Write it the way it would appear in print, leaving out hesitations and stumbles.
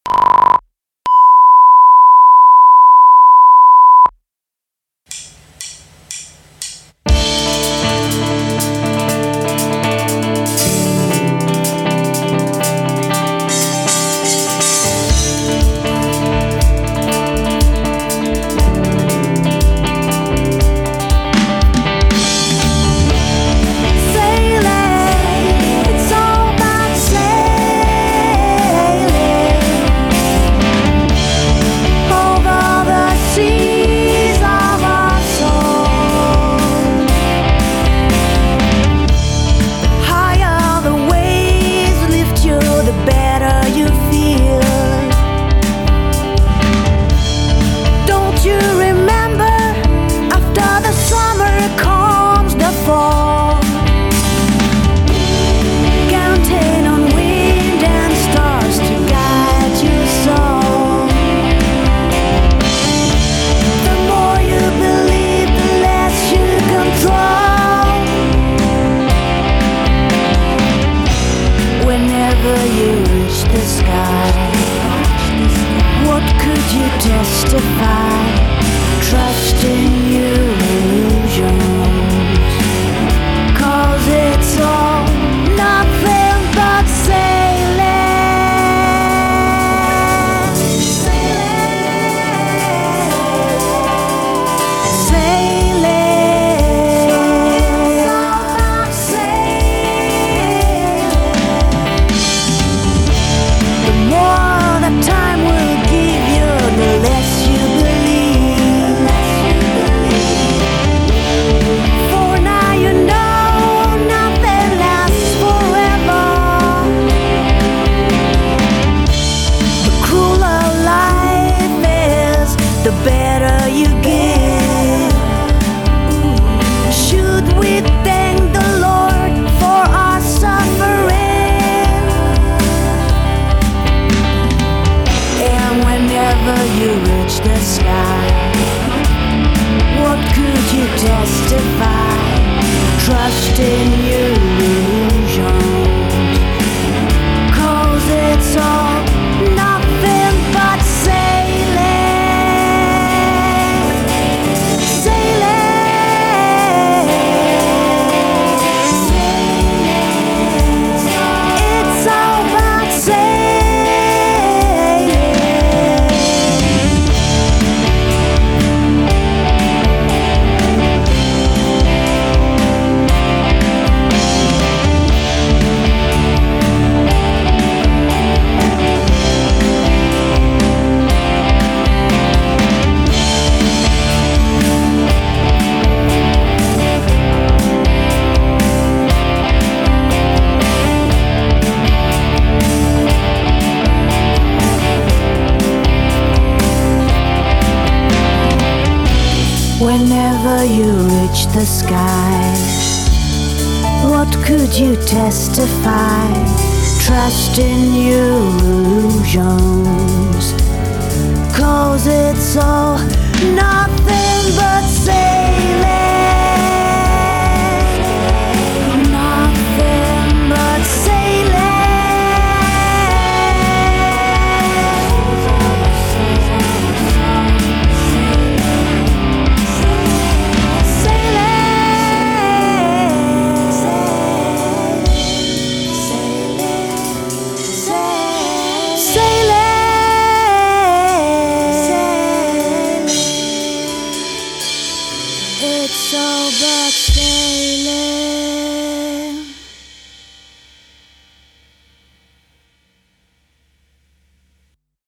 Testify, trust in illusions, 'cause it's all nothing but sailing, sailing. The more the time will give you, the less you believe. For now you know nothing lasts forever. The crueler life is, the better you give. Should we thank the Lord for our suffering? And whenever you reach the sky, what could you testify? Trust in illusions, 'cause it's all nothing but sailing, sailing, sailing. It's all about sailing. Whenever you reach the sky, what could you testify? Trust in illusions, 'cause it's all nothing but sailing, nothing but it's all but